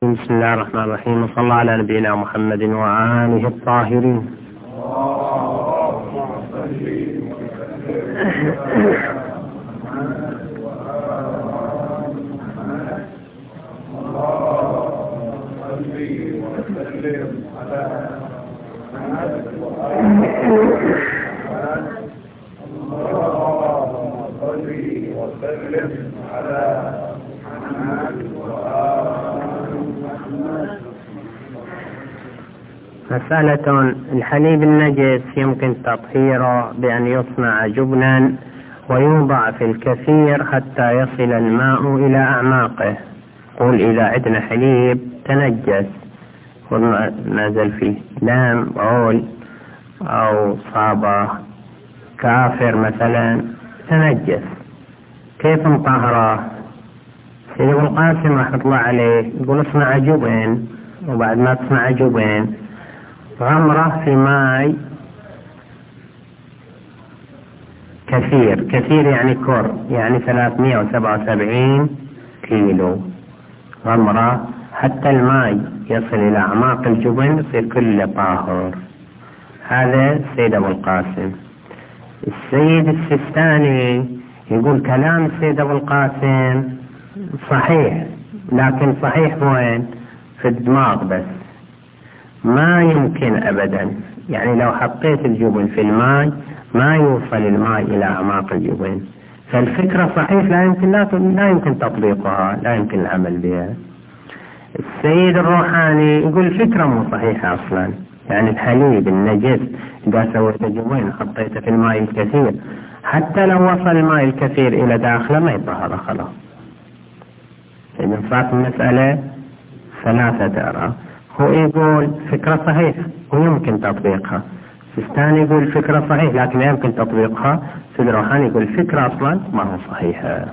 بسم الله الرحمن الرحيم، وصلى الله على نبينا محمد وآله الطاهرين. مسألة: الحليب النجس يمكن تطهيره بأن يصنع جبنا ويوضع في الكثير حتى يصل الماء إلى أعماقه. قل إذا عندنا حليب تنجس ونزل فيه دم بول أو صابة كافر مثلا تنجس، كيف نطهره؟ سيد ابن القاسم رحمة الله عليه يقول اصنع جبن، وبعد ما تصنع جبن غمره في ماء كثير يعني كر، يعني 377 كيلو غمره حتى الماء يصل إلى أعماق الجبن يصير كله طاهر. هذا السيد أبو القاسم. السيد السيستاني يقول كلام السيد أبو القاسم صحيح، لكن صحيح وين؟ في الدماغ بس، ما يمكن أبدا، يعني لو حطيت الجبن في الماء ما يوصل الماء إلى أعماق الجبن. فالفكرة صحيح، لا يمكن تطبيقها، لا يمكن العمل بها. السيد الروحاني يقول الفكرة مو صحيحة أصلا، يعني الحليب النجس إذا سويت جبن حطيته في الماء الكثير حتى لو وصل الماء الكثير إلى داخله ما يطهر خلاص. إذن صارت المسألة 3 آراء. هو يقول فكرة صحيحة ويمكن تطبيقها، الثاني يقول فكرة صحيح لكن لا يمكن تطبيقها، السيد الروحاني يقول الفكرة أصلا ما هو صحيحة.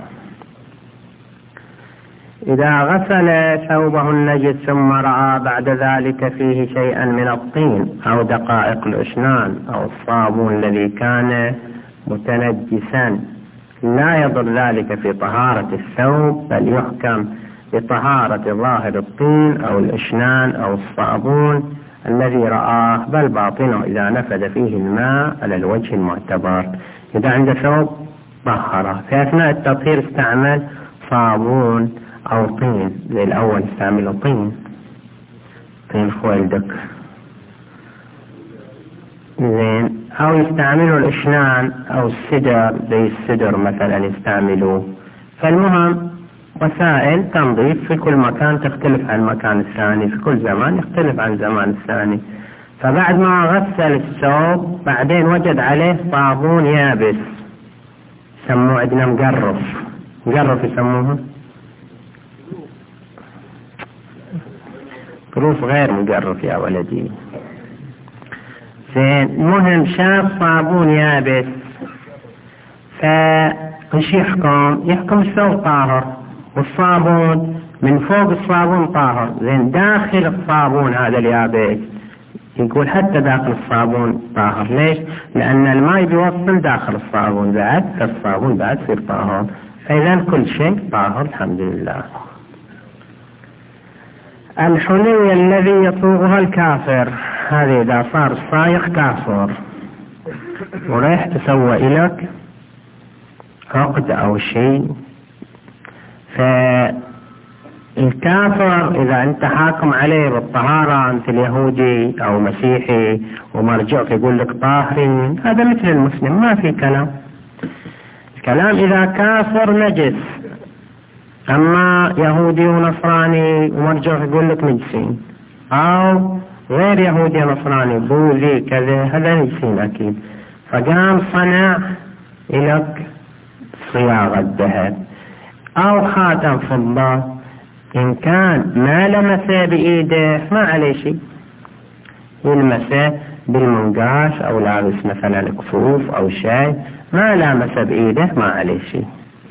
إذا غسل ثوبه النجس ثم رأى بعد ذلك فيه شيئا من الطين أو دقائق الأشنان أو الصابون الذي كان متنجسا لا يضر ذلك في طهارة الثوب، بل يحكم بطهارة ظاهر الطين أو الأشنان أو الصابون الذي رآه، بل باطنه إذا نفذ فيه الماء على الوجه المعتبر. إذا عند ثوب طهره، في أثناء التطهير استعمل صابون أو طين، زي الأول استعملوا طين خويلدك زين، أو يستعملوا الأشنان أو السدر، زي السدر مثلا يستعملوه. فالمهم وسائل تنظيف في كل مكان تختلف عن المكان الثاني، في كل زمان يختلف عن الزمان الثاني. فبعد ما غسل الثوب بعدين وجد عليه صابون يابس، يسموه عندنا مقرف يسموه ظروف غير مقرف يا ولدي. زين، المهم شاف صابون يابس، فايش يحكم الثوب طاهر والصابون من فوق الصابون طاهر. زين، داخل الصابون هذا اليابس يقول حتى داخل الصابون طاهر. ليش؟ لأن الماء بيوصل داخل الصابون بعد، فالصابون بعد يصير طاهر. فإذا كل شيء طاهر الحمد لله. الحلي الذي يصوغها الكافر، هذه إذا صار الصايغ كافر وريح تسوى إلك عقد أو شيء، فالكافر إذا أنت حاكم عليه بالطهارة مثل يهودي أو مسيحي ومرجعك يقول لك طاهرين، هذا مثل المسلم ما في كلام. الكلام إذا كافر نجس، أما يهودي ونصراني ومرجعك يقول لك نجسين، أو غير يهودي نصراني بوذي كذا، هذا نجسين أكيد. فقام صنع لك صياغة ذهب أو خاتم فضة، إن كان ما لمسه بإيده ما عليه شيء، يلمسه بالمنقاش أو لابس مثلا كفوف أو شيء، ما لامسه بإيده ما عليه شيء.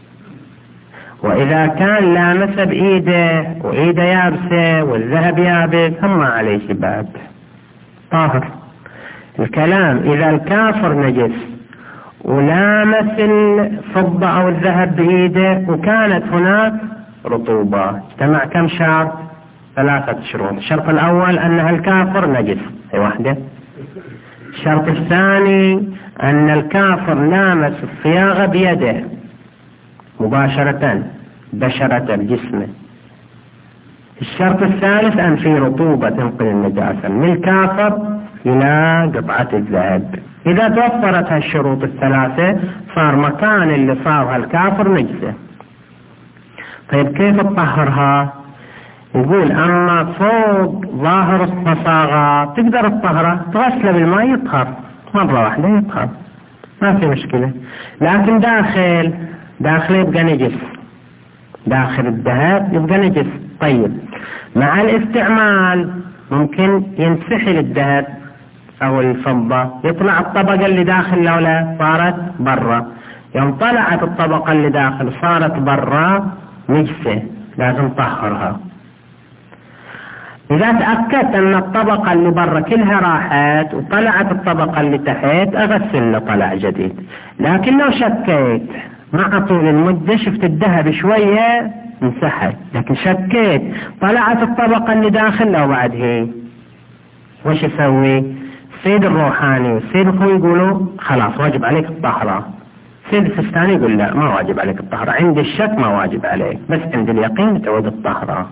وإذا كان لامسه بإيده وإيده يابسة والذهب يابس هم ما عليه شيء بعد طاهر. الكلام إذا الكافر نجس ولامس الفضة أو الذهب بإيده وكانت هناك رطوبة، اجتمع كم شرط؟ 3 شروط. الشرط الأول أن الكافر نجس، هي واحدة. الشرط الثاني أن الكافر لامس الصياغة بيده مباشرة بشرة بجسمه. الشرط الثالث أن في رطوبة تنقل النجاسة من الكافر إلى قطعة الذهب. إذا توفرت هالشروط الثلاثة صار مكان اللي صارها الكافر نجسة. طيب كيف تطهرها؟ يقول أما فوق ظاهر الصصاغات تقدر تطهره، تغسله بالماء يطهر مرة واحدة يطهر، ما في مشكلة. لكن داخل يبقى نجس، داخل الذهب يبقى نجس. طيب مع الاستعمال ممكن ينسحل الذهب أو الفضة، يطلع الطبقة اللي داخل لولا صارت برا. يوم طلعت الطبقة اللي داخل صارت برا نجسة، لازم طهرها. إذا تأكدت أن الطبقة اللي برا كلها راحت وطلعت الطبقة اللي تحت أغسل طلع جديد. لكن لو شكيت مع طول المدة شفت الذهب شوية انسحب، لكن شكيت طلعت الطبقة اللي داخل لو بعد هي، وش يسوي؟ السيد الروحاني والسيد الخوي يقولوا خلاص واجب عليك الطهرة. السيد السستاني يقول لا ما واجب عليك الطهرة، عند الشك ما واجب عليك، بس عند اليقين تعود الطهرة.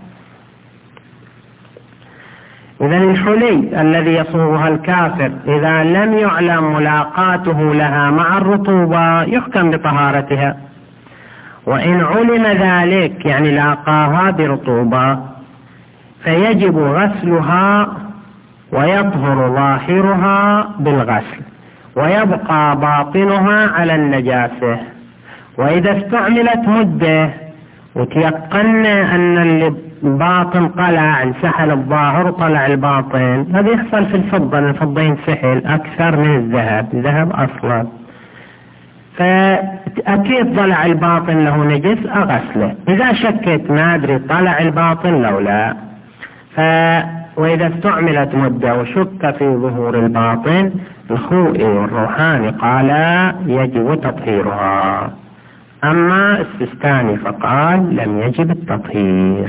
إذن الحلي الذي يصوغها الكافر إذا لم يعلم ملاقاته لها مع الرطوبة يحكم بطهارتها، وإن علم ذلك يعني لاقاها برطوبة فيجب غسلها ويطهر ظاهرها بالغسل ويبقى باطنها على النجاسة. وإذا استعملت مدة وتيقنا أن الباطن طلع انسحل الظاهر وطلع الباطن، هذا يحصل في الفضة ينسحل أكثر من الذهب أصلا، فأكيد طلع الباطن له نجس أغسله. إذا شكيت ما أدري طلع الباطن لو لا، وإذا استعملت مدة وشك في ظهور الباطن الخوئي والروحاني قال يجب تطهيرها، أما السستاني فقال لم يجب التطهير.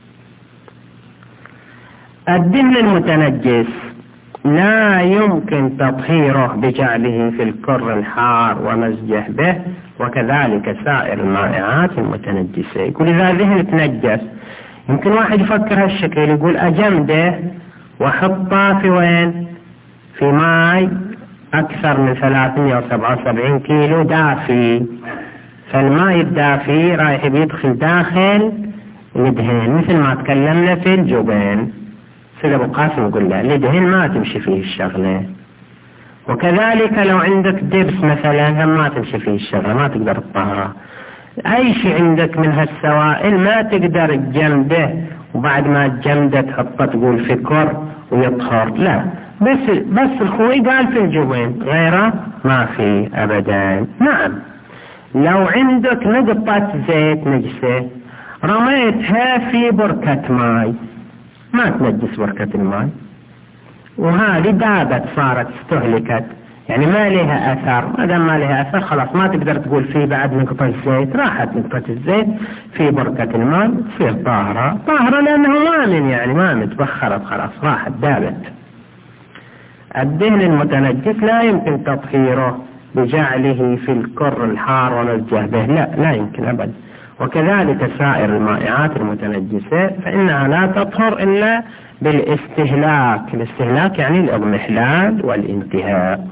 الدهن المتنجس لا يمكن تطهيره بجعله في الكر الحار ومزجه به، وكذلك سائر المائعات المتنجسة. يقول إذا ذهن تنجس يمكن واحد يفكر هالشكل، يقول أجمده وحطه في وين؟ في ماء أكثر من 377 كيلو دافي، فالماء الدافي رايح بيدخل داخل الدهن مثل ما تكلمنا في الجبن. سيد أبو قاسم يقول لا، الدهن ما تمشي فيه الشغلة. وكذلك لو عندك دبس مثلا هم ما تمشي فيه الشغلة، ما تقدر تطهره. أي شيء عندك من هالسوائل ما تقدر تجمده وبعد ما تجمده تحطه تقول في كر ويطهر، لا. بس الخوي قال في الجبن، غيره ما في أبدا. نعم لو عندك نقطة زيت نجسة رميتها في بركة ماء ما تنجس بركة الماء، وهذه دابت صارت استهلكت يعني ما لها أثر. ما دام ما لها أثر خلاص ما تقدر تقول فيه بعد نقطة زيت، راحت نقطة الزيت في بركة الماء تصير طاهرة لأنه ما متبخرت خلاص راحت دابت. الدهن المتنجس لا يمكن تطهيره بجعله في الكر الحار ومزجه به، لا يمكن أبدا. وكذلك سائر المائعات المتنجسة فإنها لا تطهر إلا بالاستهلاك. الاستهلاك يعني الإضمحلال والانتهاء.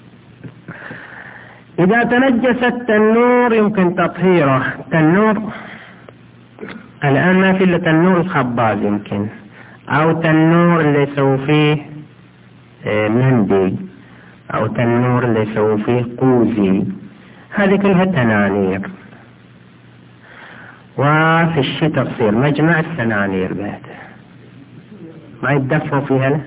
إذا تنجس التنور يمكن تطهيره. التنور الآن ما في إلا تنور الخباز يمكن، أو تنور اللي يسوي فيه مندي، أو تنور اللي يسوي فيه قوزي، هذه كلها تنانير. وفي الشتاء تصير مجمع السنانير بعد ما يتدفوا فيها له.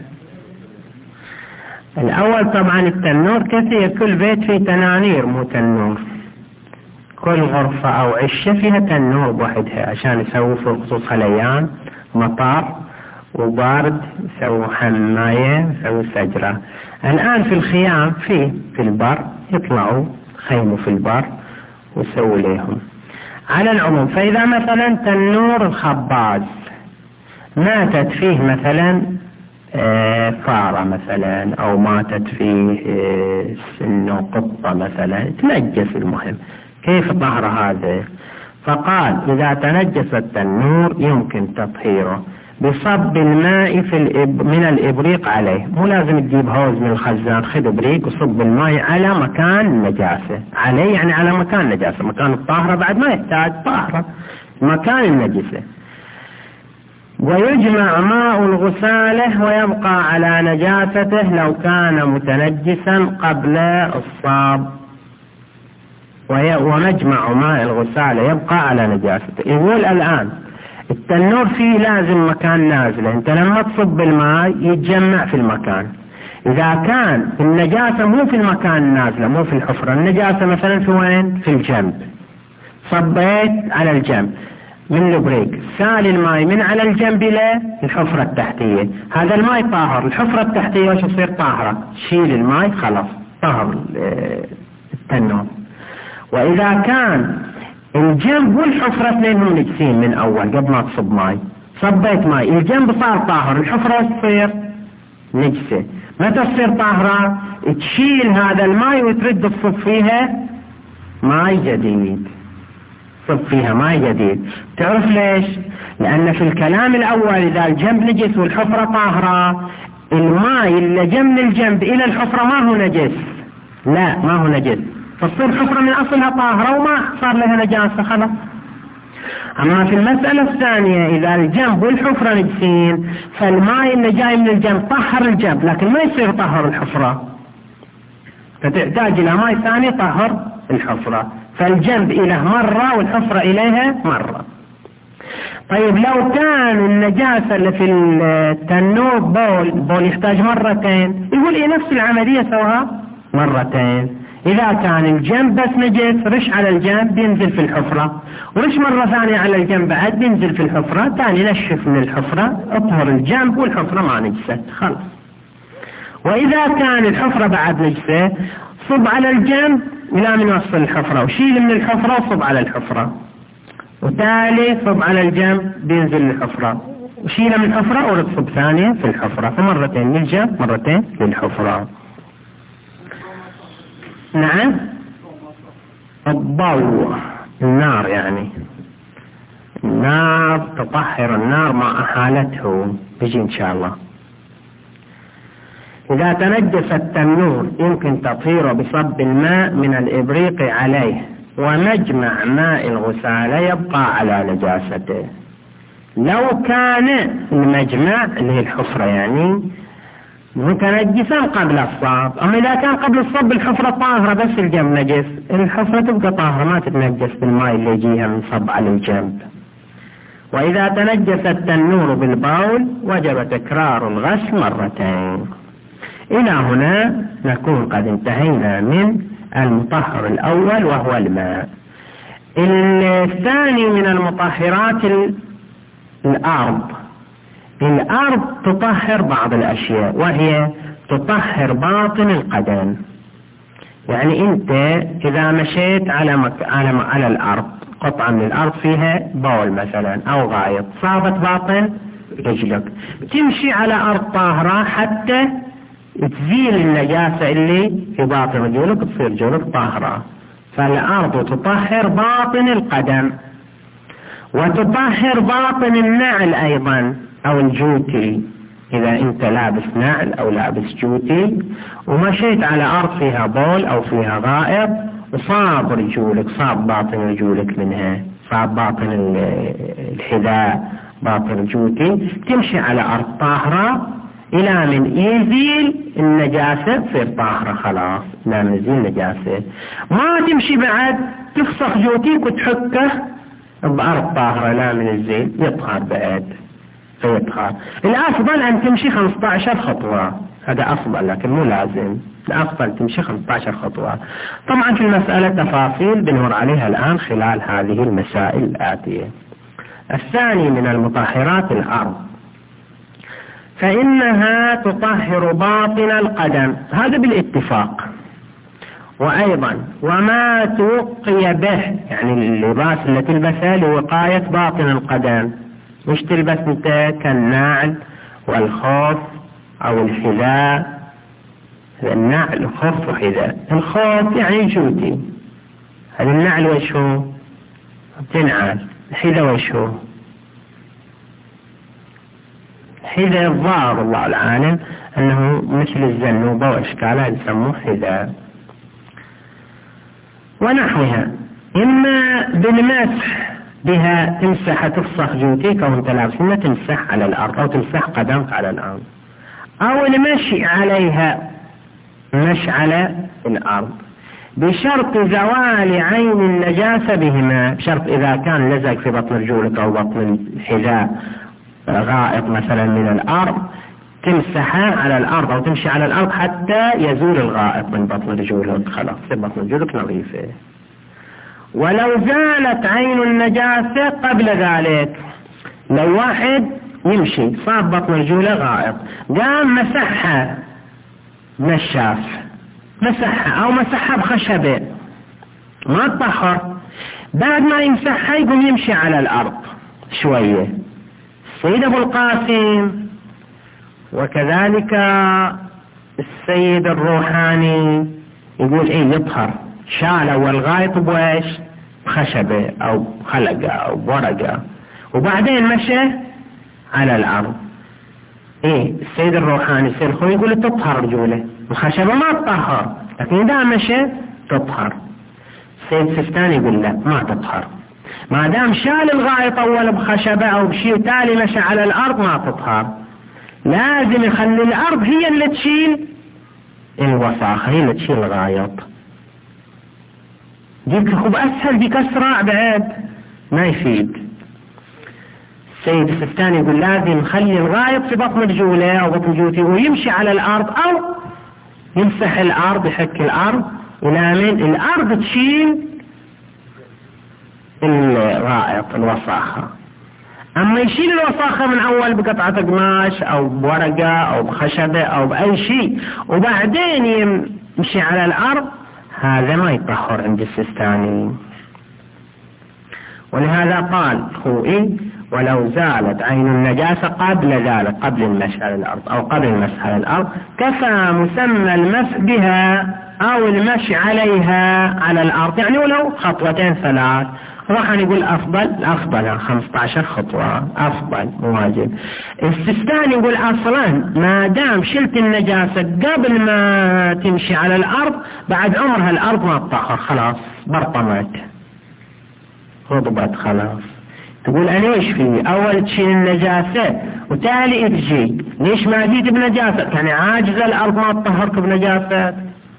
الأول طبعا التنور كثير، كل بيت فيه تنانير مو تنور، كل غرفة أو عشة فيها تنور بوحدها عشان يسووا في خصوص هالأيام مطار وبارد يسووا حماية يسووا سجرة. الآن في الخيام في البر يطلعوا خيموا في البر ويسووا ليهم. على العموم فإذا مثلا تنور الخباز ماتت فيه مثلا فارة مثلا، أو ماتت فيه إنه قطة مثلا، تنجس. المهم كيف طهر هذا؟ فقال إذا تنجس التنور يمكن تطهيره بصب الماء من الإبريق عليه. مو لازم تجيب هوز من الخزان، خذ إبريق وصب الماء على مكان النجاسة عليه، يعني على مكان النجاسة. مكان الطاهرة بعد ما يحتاج طاهرة، مكان النجسة. ويجمع ماء الغسالة ويبقى على نجاسته لو كان متنجسا قبل الصاب. ومجمع ماء الغسالة يبقى على نجاسته. يقول الآن التنور فيه لازم مكان نازله، انت لما تصب الماء يتجمع في المكان. اذا كان النجاسة مو في المكان النازله، مو في الحفرة، النجاسة مثلا في وين؟ في الجنب، صبيت على الجنب من البريق، سال الماء من على الجنب الى الحفرة التحتية، هذا الماء طاهر. الحفرة التحتية وش يصير؟ طاهرة. شيل الماء خلاص طهر التنور. واذا كان الجنب والحفرة اثنين هم نجسين من اول قبل ما تصب ماء، صبيت ماء الجنب صار طاهر، الحفرة تصير نجسة. متى تصير طاهرة؟ تشيل هذا الماء وترد تصب فيها ماء جديد، صب فيها ماء جديد. تعرف ليش؟ لان في الكلام الاول اذا الجنب نجس والحفرة طاهرة، الماء اللي جاء من الجنب الى الحفرة ما هو نجس، لا ما هو نجس، تصير حفرة من أصلها طاهرة وما صار لها نجاسة خلاص. أما في المسألة الثانية إذا الجنب والحفرة نجسين، فالماء اللي جاي من الجنب طهر الجنب لكن ما يصير طهر الحفرة، فتحتاج إلى ماء ثاني طهر الحفرة. فالجنب إله مرة والحفرة إليها مرة. طيب لو كان النجاسة اللي في التنور بول يحتاج مرتين، يقول إيه نفس العملية سواها مرتين. إذا كان الجنب بس نجس رش على الجنب بينزل في الحفرة، ورش مرة ثانية على الجنب بعد بينزل في الحفرة، ثاني نشف من الحفرة، اطهر الجنب والحفرة ما نجست خلاص. وإذا كان الحفرة بعد نجسة صب على الجنب إلى من وصل الحفرة، وشيل من الحفرة وصب على الحفرة، وتالي صب على الجنب بينزل الحفرة، وشيل من الحفرة ورصب ثانية في الحفرة، فمرتين للجنب مرتين للحفرة. نعم الضوء النار، يعني النار تطهر النار مع حالته، بيجي إن شاء الله. إذا تنجس التنور يمكن تطهيره بصب الماء من الإبريق عليه، ومجمع ماء الغسالة يبقى على نجاسته. لو كان المجمع اللي هي الحفرة يعني متنجسا قبل الصاب، أما إذا كان قبل الصب الحفرة طاهرة بس الجنب نجس، الحفرة تبقى طاهرة ما تتنجس بالماء اللي يجيها من صب على الجنب. وإذا تنجس التنور بالبول وجب تكرار الغسل مرتين. إلى هنا نكون قد انتهينا من المطهر الأول وهو الماء. الثاني من المطهرات الأرض. الأرض تطهر بعض الأشياء، وهي تطهر باطن القدم. يعني أنت إذا مشيت على الأرض، قطعة من الأرض فيها بول مثلا أو غائط، صابت باطن رجلك، تمشي على أرض طاهرة حتى تزيل النجاسة اللي في باطن رجلك، تصير رجلك طاهرة. فالأرض تطهر باطن القدم، وتطهر باطن النعل أيضا أو الجوتي. إذا أنت لابس نعل أو لابس جوتي ومشيت على أرض فيها بول أو فيها غائط وصاب رجولك، صاب باطن رجولك منها، صاب باطن الحذاء، باطن الجوتي، تمشي على أرض طاهرة إلى من يزيل النجاسة تصير طاهرة خلاص، لا من يزيل النجاسة. ما تمشي بعد تفسخ جوتيك وتحكه بأرض طاهرة لا من الزيل، يطهر بعد فيطهر. الأفضل أن تمشي 15 خطوة، هذا أفضل لكن مو لازم، الأفضل تمشي 15 خطوة. طبعا في المسألة تفاصيل بنمر عليها الآن خلال هذه المسائل الآتية. الثاني من المطهرات الأرض، فإنها تطهر باطن القدم، هذا بالاتفاق. وأيضا وما توقي به، يعني اللباس اللي تلبسه لوقاية باطن القدم، مش تلبس انت كالنعل والخوف او الحذاء. النعل خف وحذاء. الخوف يعني جوتي، هذا النعل وش هو؟ بتنعل. الحذاء وش هو؟ الحذاء الظاهر الله العالم انه مثل الزنوبة واشكالها يسموه حذاء ونحوها. اما بالمسح بها تمسح تفسخ جوتيك او انت لابسها تمسح على الارض او تمسح قدمك على الارض، او المشي عليها مشي على الارض بشرط زوال عين النجاسة بهما. بشرط اذا كان لزق في بطن رجولك او بطن الحذاء غائط مثلا من الارض تمسحها على الارض او تمشي على الارض حتى يزول الغائط من بطن رجولك، خلاص بطن رجولك نظيفة. ولو زالت عين النجاسة قبل ذلك، لو واحد يمشي صاب بطن رجوله غائط قام مسحها نشاف مسحها او مسحها بخشبة ما تطهر، بعد ما يمسحها يقوم يمشي على الارض شوية. السيد ابو القاسم وكذلك السيد الروحاني يقول ايه يطهر شاله والغايط بويش بخشبة او خلقة او ورقة وبعدين مشى على الارض. ايه السيد الروحاني السيد الخوي يقول تطهر رجوله، الخشبة ما تطهر لكن اذا مشى تطهر. السيد السيستاني يقول لا ما تطهر، ما دام شال الغائط اول بخشبة او بشيء تالي مشى على الارض ما تطهر، لازم يخلي الارض هي اللي تشيل الوساخة، هي اللي تشيل الغائط. جيب خب اسهل بك اسرع بعد ما يفيد. السيد السيستاني يقول لازم يخلي الغائط في بطن رجوله او بطن جوتي ويمشي على الارض او يمسح الارض يحك الارض ولامن الارض تشيل الغائط الوساخة. اما يشيل الوساخة من اول بقطعة قماش او بورقة او بخشبة او باي شيء وبعدين يمشي على الارض، هذا ما يطهر عند السيستاني. ولهذا قال خوئي ولو زالت عين النجاسة قبل ذلك، قبل المسح على الارض او قبل المسح على الارض، كفى مسمى المسح بها او المشي عليها على الارض، يعني ولو خطوتين ثلاث. راح نقول افضل 15 خطوة افضل واجب. السيستاني يقول اصلا ما دام شلت النجاسة قبل ما تمشي على الارض بعد عمرها الارض ما تطهر، خلاص برطمت غضبت خلاص. تقول انا ايش فيه؟ اول تشيل النجاسة وتالي تجي، ليش ما جيت بنجاسة؟ يعني عاجزة الارض ما تطهرك بنجاسة.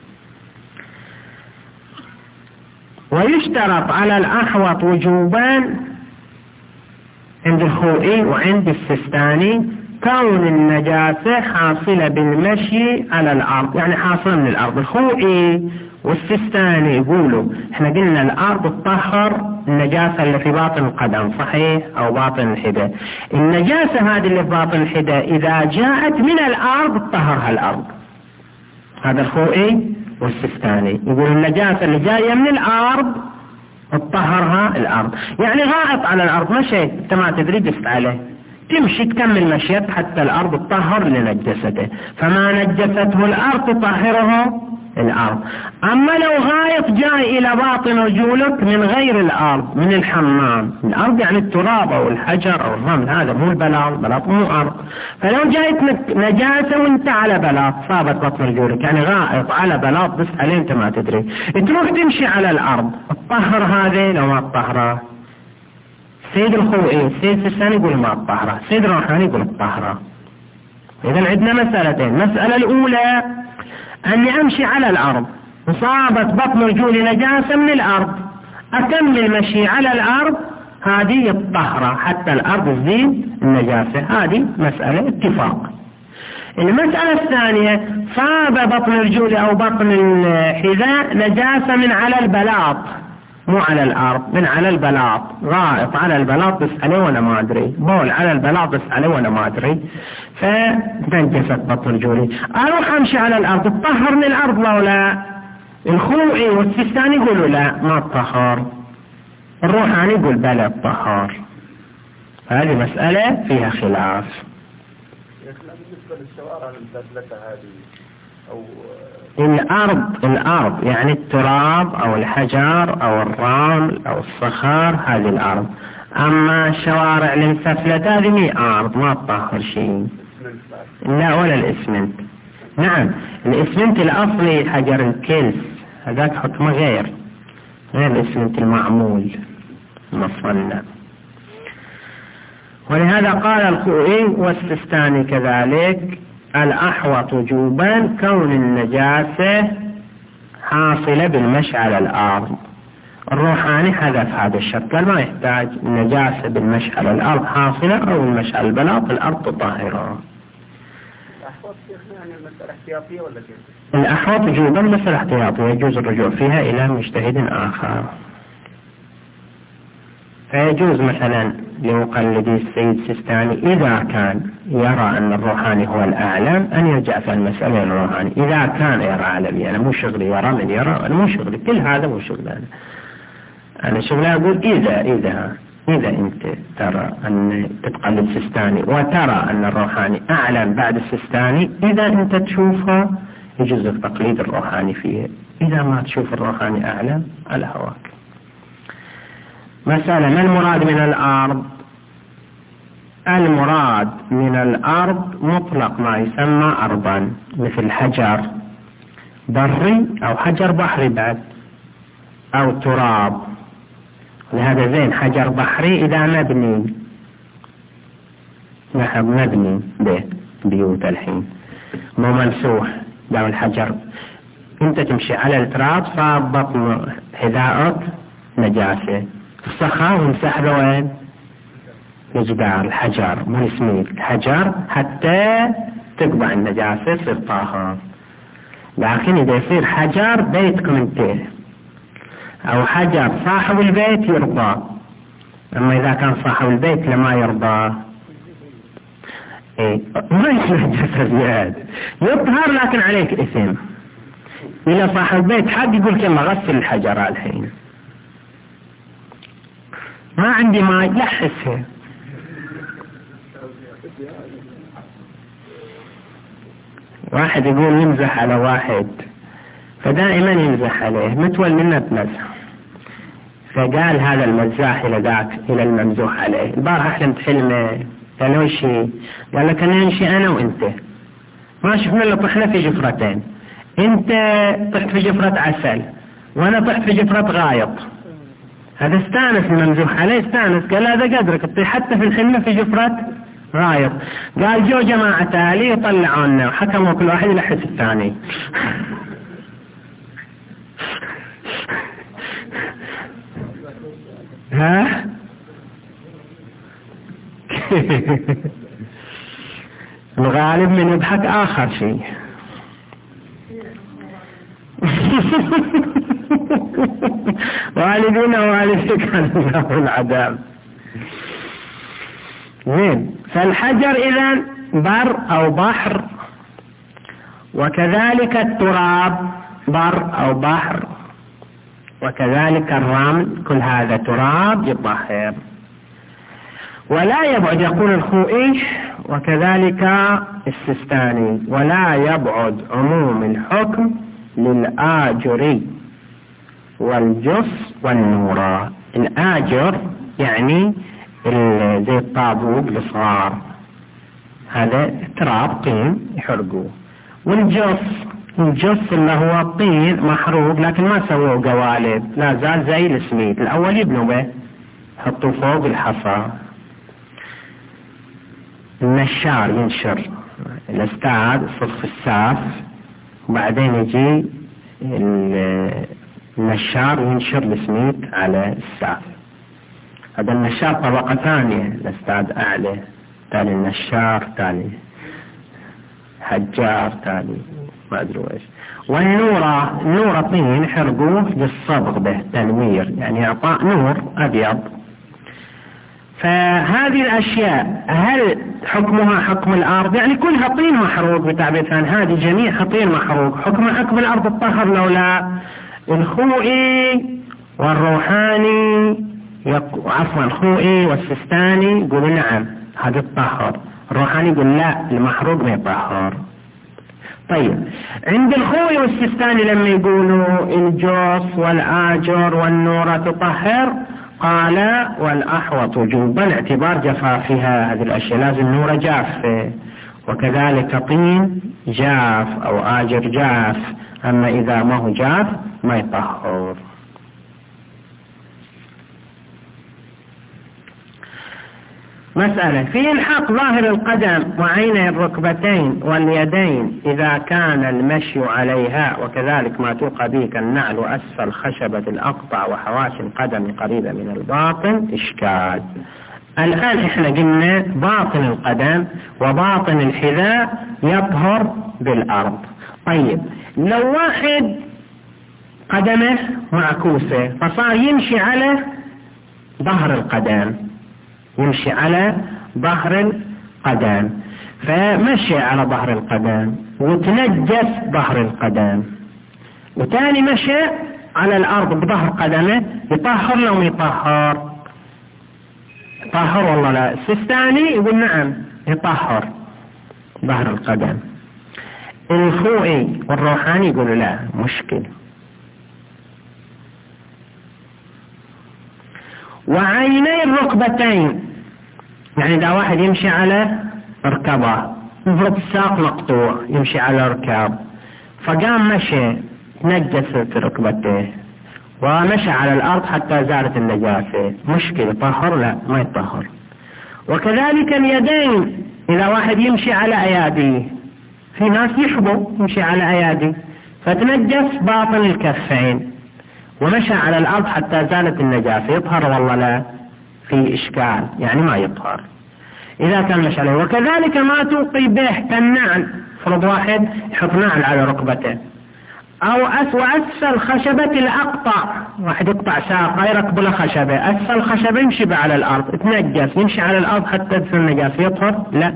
ويشترط على الأحوط وجوبان عند الخوئي وعند السيستاني كون النجاسة حاصلة بالمشي على الأرض، يعني حاصلة من الأرض. الخوئي والسيستاني يقولوا احنا قلنا الأرض تطهر النجاسة اللي في باطن القدم صحيح أو باطن الحذاء، النجاسة هذه اللي في باطن الحذاء إذا جاءت من الأرض تطهرها الأرض. هذا الخوئي والسيستاني يقول النجاسة اللي جاية من الأرض تطهرها الأرض. يعني غائط على الأرض مشيت انت ما تدري دست عليه تمشي تكمل مشيت حتى الأرض تطهر لنجسته، فما نجسته الأرض تطهره الأرض. أما لو غائط جاي إلى باطن رجولك من غير الأرض من الحمام، الأرض يعني التراب أو الحجر أو الرمل، هذا مو البلاط مو أرض. فلو جايت نجاسة وانت على بلاط صابت بطن رجولك، يعني غائط على بلاط بس عليه انت ما تدري، تروح تمشي على الأرض تطهر هذه لو ما تطهره. سيد الخوئي السيد السيستاني يقول ما تطهره، سيد الروحاني يقول تطهره. إذن عندنا مسألتين، المسألة الأولى أني أمشي على الأرض وصابت بطن رجولي نجاسة من الأرض أكمل مشي على الأرض، هذه الطهرة حتى الأرض تزيد النجاسة، هذه مسألة اتفاق. المسألة الثانية صاب بطن رجولي أو بطن الحذاء نجاسة من على البلاط مو على الأرض، من على البلاط، غائط على البلاط بس عليه وأنا ما أدري، بول على البلاط بس عليه وأنا ما أدري، فنجست بطن رجولي، أروح أمشي على الأرض تطهر من الأرض لو لا؟ الخوئي والسيستاني يقولوا لا ما تطهر، الروحاني يقول بلى تطهر. هذه مسألة فيها خلاف. بالنسبة للشوارع المسافلتة هذه أو الأرض يعني التراب أو الحجر أو الرمل أو الصخر، هذه الأرض. أما الشوارع المسافلتة هذه مي أرض، ما تطهر شيء، لا ولا الإسمنت. نعم الإسمنت الأصلي حجر الكلس، هذاك حكمه غير الإسمنت المعمول المصنع. ولهذا قال الخوئي والسستاني كذلك: الأحوط وجوبا كون النجاسة حاصلة بالمشي على الأرض. الروحاني حذف هذا الشرط، قال ما يحتاج النجاسة بالمشي على الأرض حاصلة، أو المشي على البلاط الأرض طاهرة. الأحوط يعني المسألة احتياطية ولا كيف؟ الأحوط وجوبا مسألة احتياطية يجوز الرجوع فيها إلى مجتهد آخر. فيجوز مثلا لمقلدي السيد السيستاني إذا كان يرى أن الروحاني هو الأعلم أن يرجع في المسألة الروحاني. إذا كان يرى علمي، أنا مو شغلي يرى من يرى، أنا مو شغلي، كل هذا مو شغلي أنا شغلي أقول إذا أنت ترى أن تتقلد السيستاني وترى أن الروحاني أعلم بعد السيستاني، إذا أنت تشوفه يجوز التقليد الروحاني فيه. إذا ما تشوف الروحاني أعلم على هواك. مسألة: ما المراد من الأرض؟ المراد من الأرض مطلق ما يسمى أرضا، مثل حجر بري أو حجر بحري بعد، أو تراب. لهذا زين حجر بحري إذا مبني، نحن مبني بيوت الحين مو منسوح، دام الحجر انت تمشي على التراب فبطن حذائك نجاسة، الصخر ومسحبه وين؟ الجدار، الحجر ما يسميه الحجر حتى تقبع النجاسة يصير طاهر. لكن إذا يصير حجر بيتكم انت أو حجر صاحب البيت يرضى، أما إذا كان صاحب البيت لما يرضى ما ينجس زياد يطهر، لكن عليك إثم. إلى صاحب البيت حد يقول كما غسل الحجر الحين ما عندي ماء، لا حسه. واحد يقول يمزح على واحد فدائما يمزح عليه، متول منه بمزح، فقال هذا المزاح إلى ذاك إلى الممزوح عليه: البارحة حلمت حلمه. قال له شيء؟ قال لك أنا نمشي أنا وأنت ما شفنا إلا طحنا في جفرتين، أنت طحت في جفرة عسل وأنا طحت في جفرة غايط. هذا استانس الممزوح عليه، استانس، قال هذا قدرك تطيح حتى في الحلمة في جفرة غايط. قال جو جماعة تالي يطلعونا وحكموا كل واحد يلحس الثاني. ها الغالب من يضحك آخر شيء. والدينا ووالديك له العذاب. زين، فالحجر إذن بر أو بحر، وكذلك التراب بر أو بحر، وكذلك الرمل كل هذا تراب يطهر. ولا يبعد، يقول الخوئي وكذلك السستاني، ولا يبعد عموم الحكم للآجر والجص والنورة. الآجر يعني زي الطابوق الصغار، هذا تراب طين يحرقوه. والجص اللي هو طين محروق لكن ما سووه قوالب، لا زال زي السميد الأول يبنوا به، حطوا فوق الحصى. النشار ينشر، الأستاذ صف الساف، وبعدين يجي النشار ينشر السميد على الساف. هذا النشار طبقة ثانية، الأستاذ أعلى، تالي النشار، تالي حجار، تالي ما أدري إيش. والنورة طين يحرقوه بالصبغ به تنوير، يعني إعطاء نور أبيض. فهذه الأشياء هل حكمها حكم الأرض؟ يعني كلها طين محروق بتعبير ثاني، هذه جميعها طين محروق، حكمها حكم الأرض الطهر لولا الخوئي والروحاني عفوا خوئي والسستاني يقولوا نعم هذا الطهر، الروحاني يقول لا المحروق ما يطهر. طيب عند الخوئي والسستاني لما يقولوا الجوف والآجر والنورة تطهر، قال والأحوط وجوبا اعتبار جفافها، هذه الأشياء لازم نورة جافة، وكذلك طين جاف أو آجر جاف، أما إذا ما هو جاف ما يطهر. مسألة في إلحاق ظاهر القدم وعيني الركبتين واليدين إذا كان المشي عليها، وكذلك ما توقى به كالنعل وأسفل خشبة الأقطع وحواشي القدم قريبة من الباطن إشكال. الآن إحنا قلنا باطن القدم وباطن الحذاء يطهر بالأرض. طيب لو واحد قدمه معكوسة فصار يمشي على ظهر القدم، يمشي على ظهر القدم، فمشي على ظهر القدم وتنجس ظهر القدم، وتاني مشي على الأرض بظهر قدمه، يطهر لو يطهر؟ طهر والله لا. السستاني يقول نعم يطهر ظهر القدم. الخوئي والروحاني يقولوا لا مشكل. وعيني الركبتين، يعني إذا واحد يمشي على ركبه، مفرد الساق مقطوع يمشي على ركاب، فقام مشي نجست ركبته ومشى على الأرض حتى زالت النجاسة، مشكلة طهر؟ لا ما يطهر. وكذلك اليدين، إذا واحد يمشي على أياديه، في ناس يحبوا يمشي على أيادي فتنجس باطن الكفين ومشى على الأرض حتى زالت النجاسة، يطهر والله لا؟ في إشكال، يعني ما يطهر إذا كان مشى عليه. وكذلك ما توقي به كالنعل، فرض واحد يحط نعل على ركبته، أو أسفل خشبة الأقطع، واحد يقطع ساقه يركب له خشبة، أسفل خشبة يمشي على الأرض تنجس، يمشي على الأرض حتى تصير النجاسة، يطهر؟ لا.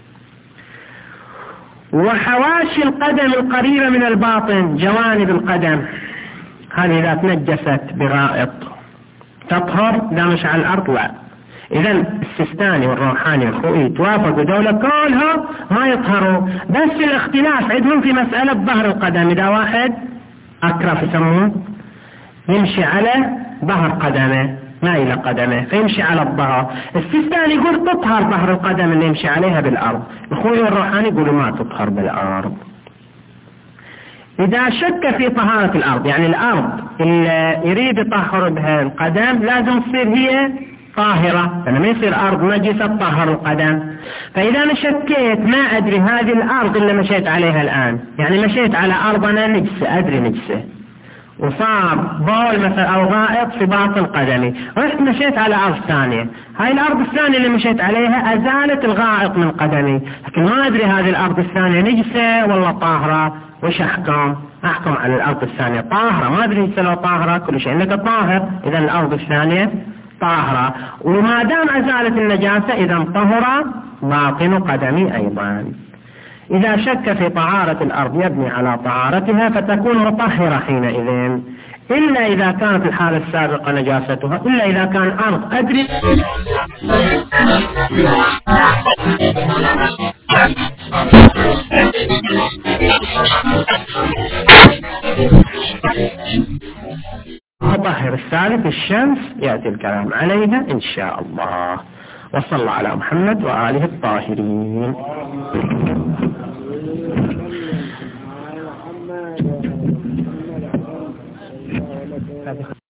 وحواشي القدم القريبة من الباطن، جوانب القدم، هذه إذا تنجست بغائط تطهر؟ إذا مشى على الأرض لا. إذا السستاني والروحاني والخوئي توافقوا دولة كلها ما يطهروا، بس الاختلاف عندهم في مسألة ظهر القدم. إذا واحد أكرف يسموه يمشي على ظهر قدمه ما إلى قدمه فيمشي على الظهر، السستاني يقول تطهر ظهر القدم اللي يمشي عليها بالأرض، الخوئي والروحاني يقولوا ما تطهر بالأرض. إذا شك في طهارة الأرض، يعني الأرض اللي يريد يطهر بها القدم لازم تصير هي طاهرة، لأنه ما يصير أرض نجسة تطهر القدم. فإذا أنا شكيت ما أدري هذه الأرض اللي مشيت عليها الآن، يعني مشيت على أرض أنا نجسة، أدري نجسة، وصار بول مثلا أو غائط في باطن قدمي، رحت مشيت على أرض ثانية، هاي الأرض الثانية اللي مشيت عليها أزالت الغائط من قدمي، لكن ما أدري هذه الأرض الثانية نجسة ولا طاهرة، وش أحكم؟ أحكم على الأرض الثانية طاهرة، ما أدري إذا لو طاهرة كل شيء إنك طاهر، إذا الأرض الثانية طاهرة، وما دام أزالت النجاسة إذا طهر باطن قدمي أيضا. إذا شك في طهارة الأرض يبني على طهارتها فتكون مطهرة حينئذ، إلا إذا كانت الحالة السابقة نجاستها، إلا إذا كان أرض أدري مطهر. الثالث الشمس يأتي الكلام عليها إن شاء الله. وصلى على محمد وآله الطاهرين.